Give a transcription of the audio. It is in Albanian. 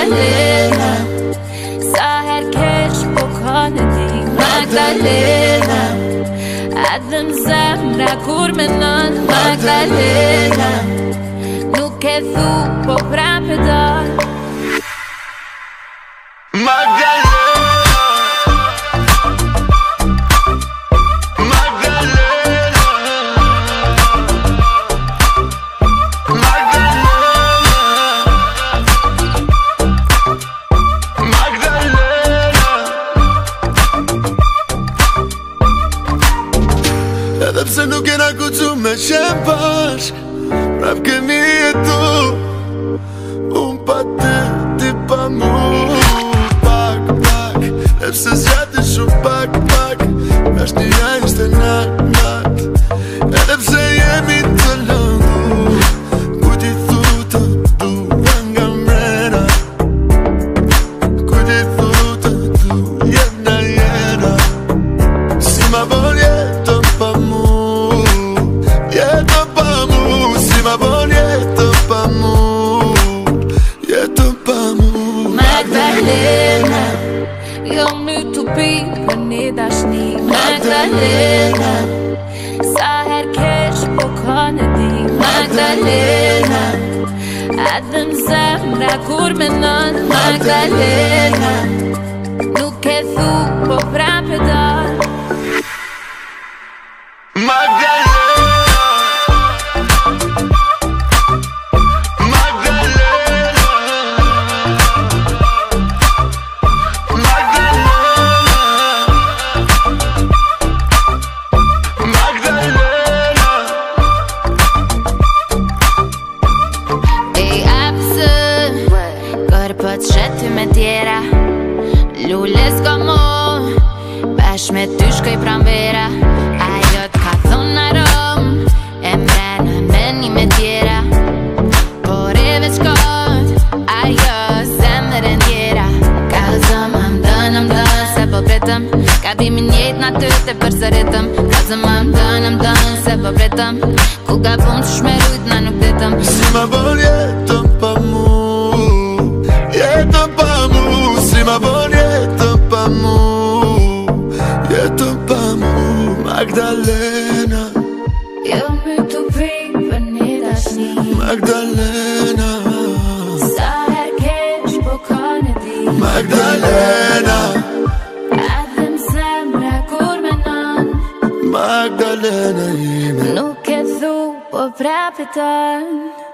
Magdalena, sa her keq po ka në di Magdalena, edhe në zemra kur menon Magdalena, nuk e thu po prapë dal Magdalena, edhe pse nuk jena kucu me qenë bashk, prap kemi jetu, unë pa ty, ti pa mu. Pak, edhe pse zgjati shumë pak, është një jashtë e nat, edhe pse jemi të lëndu, ku ti thu të dua nga mrena, ku ti thu të du jena, si ma bon jetë pa mu. Jetë pa mu, si ma bon jetë pa mu, jetë pa mu. Magdalena, jo my t'u pi për një dashni Magdalena, sa her keq po ka në di Magdalena, edhe në zemra kur menon Magdalena, nuk e thu po prapë dal Magdalena, qëty me tjera Lule s'ka mo Bash me ty shkoj pranvera Ajo t'ka thon arom E mrena me një me tjera Por e veç kot Ajo zemër e ndjera Ka zëm am dën Se po pretëm Ka dimin jet na ty të përsëritëm Ka zëm am dën Se po pretëm Ku ka pun të shmerujt na nuk ditëm si ma bon jetën pa mu, jetën pa mu, si ma bon jetën pa mu, jetën pa mu. Magdalena, jo my t'u pri për një dashni Magdalena, sa her keq po ka në di Magdalena, edhe në zemra kur menon Magdalena ime. Nuk e thu po prapë dal